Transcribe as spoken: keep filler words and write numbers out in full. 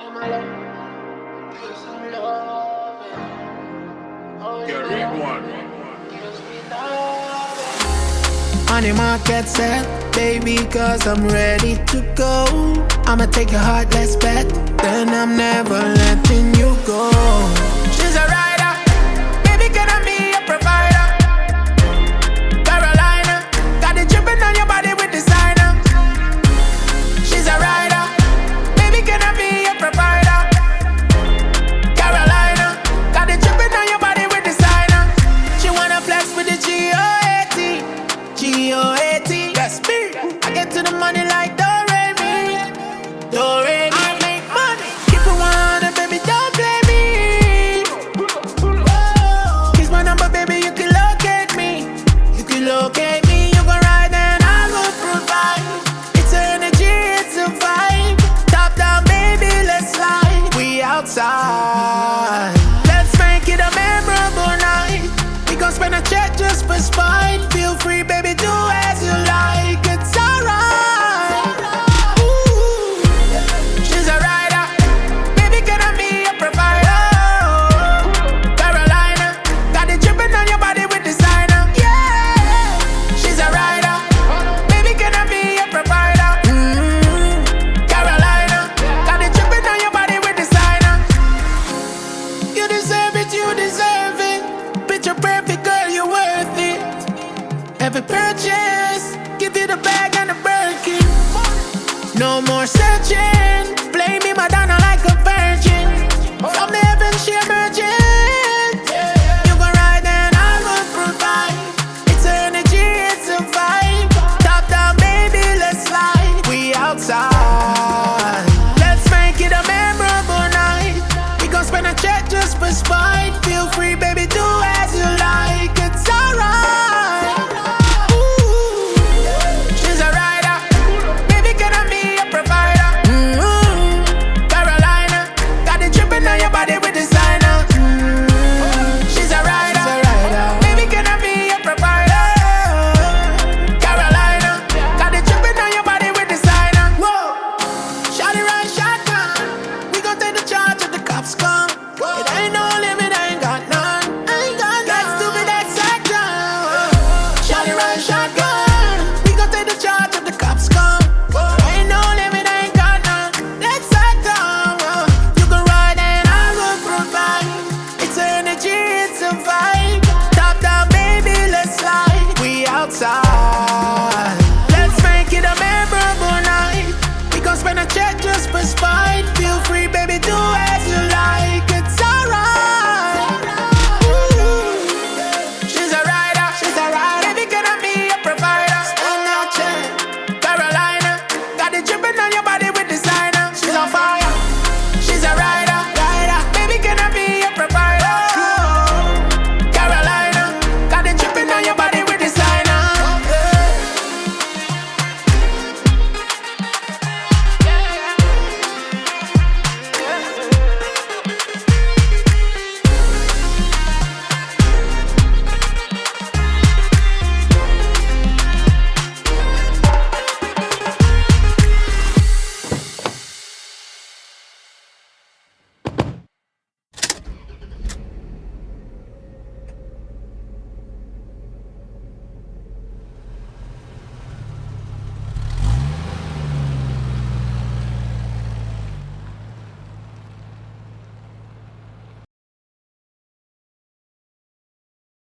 my love. Give some love. Oh, Yeah, read one. Give me love. Money market set, baby, cause I'm ready to go. I'ma take your heart, let's bet. Then I'm never letting you go. She's a rider, baby, can I be a provider? Carolina, got it dripping on your body with designer. She's a rider, baby, can I be a provider? Carolina, got it dripping on your body with designer. She wanna flex with the G O A T, G O A T. That's me. I get to the money like Do-Re-Mi, Do-Re-Mi. I make money, keep it one hundred, baby, don't play me. Here's my number, baby, you can locate me. You can locate me, you can ride and I will provide. It's an energy, it's a vibe. Top down, baby, let's slide. We outside. Let's make it a memorable night. We gon' spend a check just for spite. Feel free, baby, do as you like. It's alright. Ooh, she's a rider. Baby, can I be a provider? Carolina, got it dripping on your body with designer. Yeah, she's a rider. Baby, can I be a provider? Mm-hmm. Carolina, got it dripping on your body with designer. You deserve it, you deserve it. Picture perfect, girl, you're worth it. Every purchase, give you the bag and the Birkin. No more searching, play me Madonna